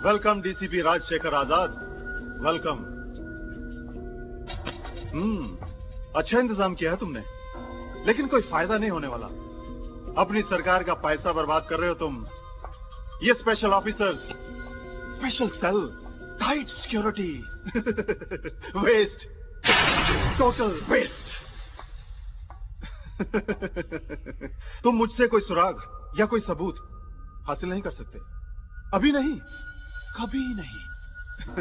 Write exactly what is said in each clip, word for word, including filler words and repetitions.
Welcome DCP Rajshekhar Azad, welcome. Hmm, अच्छा इंतजाम किया है तुमने, लेकिन कोई फायदा नहीं होने वाला। अपनी सरकार का पैसा बर्बाद कर रहे हो तुम। ये special officers, special cell, tight security, waste, total waste. तुम मुझसे कोई सुराग या कोई सबूत हासिल नहीं कर सकते, अभी नहीं, कभी नहीं।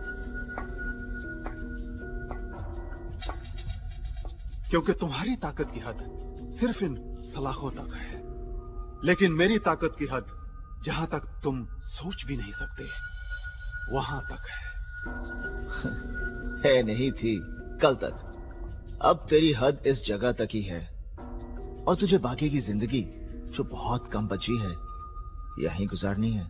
क्योंकि तुम्हारी ताकत की हद सिर्फ इन सलाखों तक है, लेकिन मेरी ताकत की हद जहां तक तुम सोच भी नहीं सकते, वहां तक है। है नहीं थी कल तक, अब तेरी हद इस जगह तक ही है, और तुझे बाकी की जिंदगी जो बहुत कम बची है यहीं गुजारनी है।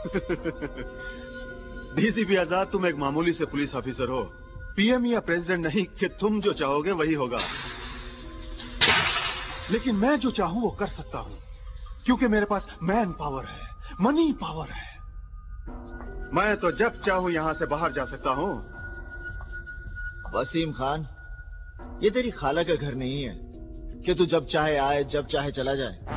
डीसीपी आजाद, तुम एक मामूली से पुलिस ऑफिसर हो, पीएम या प्रेसिडेंट नहीं कि तुम जो चाहोगे वही होगा। लेकिन मैं जो चाहूं वो कर सकता हूं, क्योंकि मेरे पास मैन पावर है, मनी पावर है। मैं तो जब चाहूं यहां से बाहर जा सकता हूं। वसीम खान, ये तेरी खाला का घर नहीं है कि तू जब चाहे आए जब चाहे चला जाए।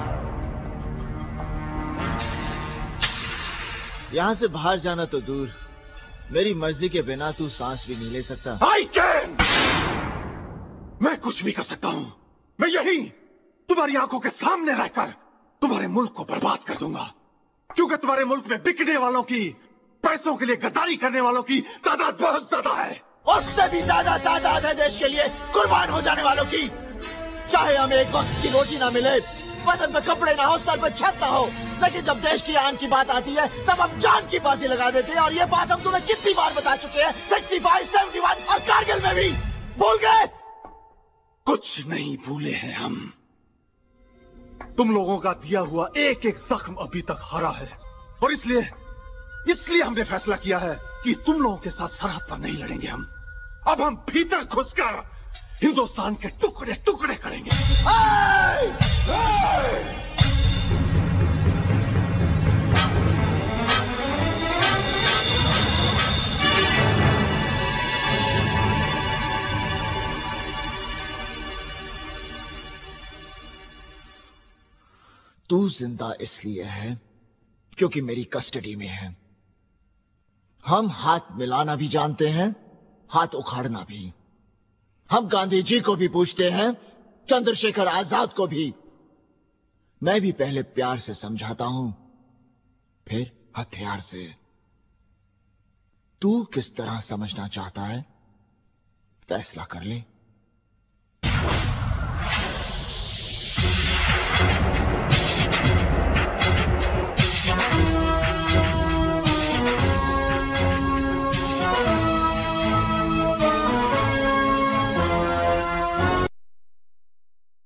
यहां से बाहर जाना तो दूर, मेरी मर्जी के बिना तू सांस भी नहीं ले सकता। I can! मैं कुछ भी कर सकता हूं। मैं यही तुम्हारी आंखों के सामने रहकर तुम्हारे मुल्क को बर्बाद कर दूंगा, क्योंकि तुम्हारे मुल्क में बिकने वालों की, पैसों के लिए गद्दारी करने वालों की तादाद बहुत ज्यादा है। उससे भी ज्यादा तादाद है देश के लिए कुर्बान हो जाने वालों की। चाहे हमें एक वक्त की रोटी ना मिले, बदन पे कपड़े ना हो, सर पे छत ना हो, लेकिन जब देश की आन की बात आती है तब हम जान की बाजी लगा देते हैं। और ये बात हम तुम्हें कितनी बार बता चुके हैं, सिक्सटी फाइव, सेवेंटी वन और कारगिल में भी। भूल गए? कुछ नहीं भूले हैं हम। तुम लोगों का दिया हुआ एक एक जख्म अभी तक हरा है, और इसलिए इसलिए हमने फैसला किया है कि तुम लोगों के साथ सरहद पर नहीं लड़ेंगे हम। अब हम भीतर घुसकर हिंदुस्तान के टुकड़े टुकड़े करेंगे। हाय! हाय! तू जिंदा इसलिए है क्योंकि मेरी कस्टडी में है। हम हाथ मिलाना भी जानते हैं, हाथ उखाड़ना भी। हम गांधी जी को भी पूछते हैं, चंद्रशेखर आजाद को भी। मैं भी पहले प्यार से समझाता हूं, फिर हथियार से। तू किस तरह समझना चाहता है, फैसला कर ले।